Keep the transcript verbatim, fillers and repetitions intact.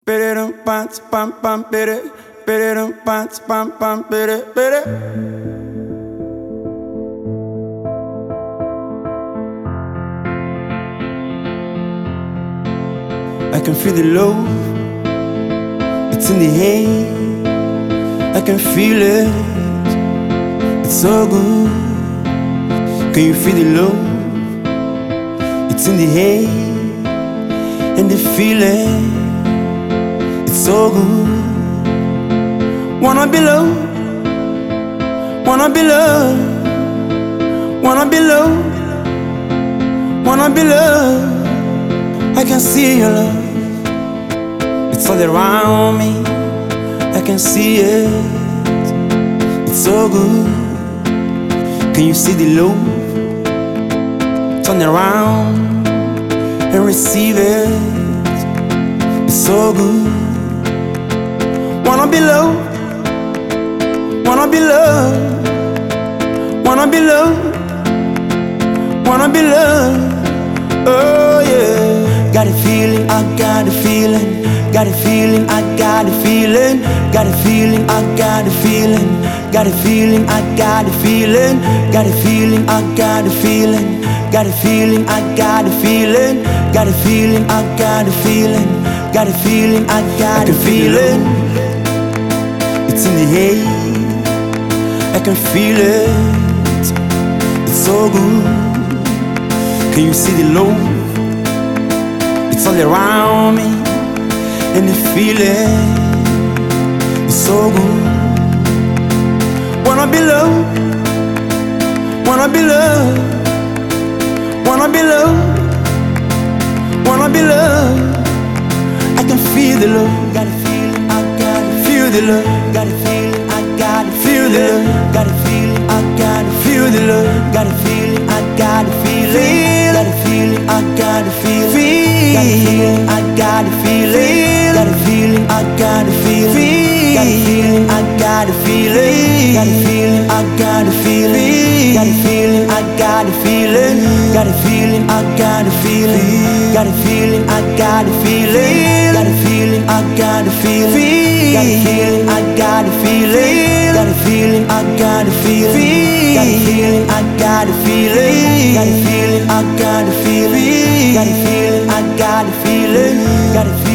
Bidum pam pam pam bidum bidum pam pam pam bidum bidum. I can feel the love, it's in the air. I can feel it, it's so good. Can you feel the love? It's in the air, and the feeling, it's so good. Wanna be loved, wanna be loved, wanna be loved, wanna be loved. I can see your love, it's all around me. I can see it, it's so good. Can you see the love? Turn around and receive it, it's so good. Wanna be loved, wanna be loved, wanna be loved, wanna be loved. Oh yeah. Got a feeling, I got a feeling. Got a feeling, I got a feeling. Got a feeling, I got a feeling. Got a feeling, I got a feeling. Got a feeling, I got a feeling. Got a feeling, I got a feeling. Got a feeling, I got a feeling. Got a feeling, I got a feeling. It's in the air, I can feel it, it's so good. Can you see the love? It's all around me, and the feeling is so good. Wanna be loved, wanna be loved, wanna be loved, wanna be loved. I can feel the love, got a feeling, I gotta feel the love. Got a feeling, I gotta feel the love. Got a feeling, I gotta feel the love. Got a feeling, I gotta feel it. Got a feeling, I gotta feel it. Got a feeling, I gotta feel it. Got a feeling, I gotta feel it. Got a feeling, I gotta feel it. Got a feeling, I gotta feel it. Got a feeling, I gotta feel it. Got a feeling, I gotta feel it. Got a feeling, I gotta feel it. Got a feeling, I gotta feel it. Got a feeling, I gotta feel it. Got a feeling, I gotta feel it. Got a feeling, I gotta feel it. Got a feeling, I gotta feel it. Got a